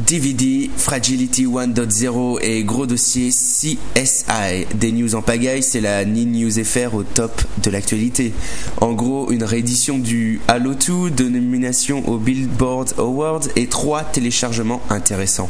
DVD, Fragility 1.0 et gros dossier CSI. Des news en pagaille, c'est la News FR au top de l'actualité. En gros, une réédition du Halo 2, 2 nominations au Billboard Awards et 3 téléchargements intéressants.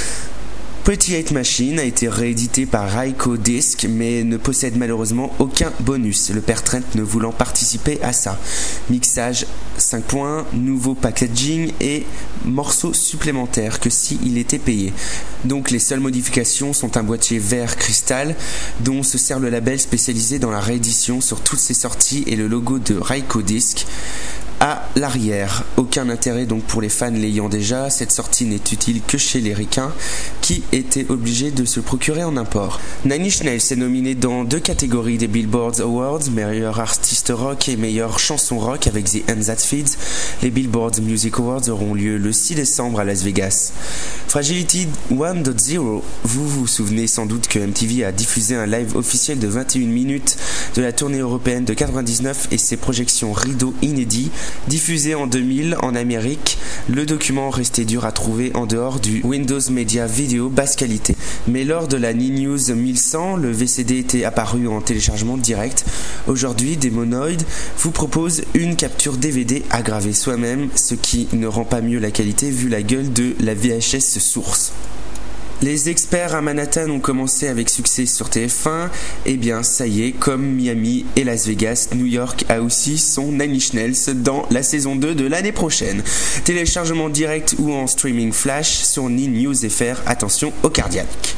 Pretty Hate Machine a été réédité par Ryko Disc mais ne possède malheureusement aucun bonus, le père Trent ne voulant participer à ça. Mixage 5 points, nouveau packaging et morceaux supplémentaires que s'il était payé. Donc les seules modifications sont un boîtier vert cristal dont se sert le label spécialisé dans la réédition sur toutes ses sorties et le logo de Ryko Disc à l'arrière. Aucun intérêt donc pour les fans l'ayant déjà, cette sortie n'est utile que chez les ricains qui étaient obligés de se procurer en import. Nine Inch Nails est nominé dans 2 catégories des Billboard Awards, meilleur artiste rock et meilleure chanson rock avec The Hand That Feeds. Les Billboard Music Awards auront lieu le 6 décembre à Las Vegas. Fragility 1.0, vous vous souvenez sans doute que MTV a diffusé un live officiel de 21 minutes de la tournée européenne de 99 et ses projections rideaux inédits. Diffusé en 2000 en Amérique, le document restait dur à trouver en dehors du Windows Media Video basse qualité. Mais lors de la News 1100, le VCD était apparu en téléchargement direct. Aujourd'hui, Demonoid vous propose une capture DVD à graver soi-même, ce qui ne rend pas mieux la qualité vu la gueule de la VHS source. Les experts à Manhattan ont commencé avec succès sur TF1, et bien ça y est, comme Miami et Las Vegas, New York a aussi son Nine Inch Nails dans la saison 2 de l'année prochaine. Téléchargement direct ou en streaming flash sur News FR, attention au cardiaque.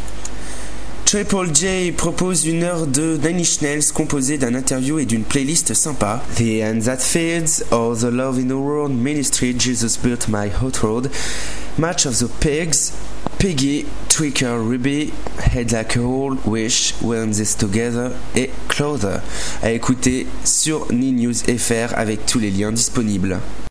Triple J propose 1 heure de Nine Inch Nails composée d'un interview et d'une playlist sympa. The Hand That Feeds, All the Love in the World, Ministry, Jesus Built My Hot Road, Match of the Pigs, Piggy, Tweaker, Ruby, Head Like a Hole, Wish, When This Together et Clother. À écouter sur News FR avec tous les liens disponibles.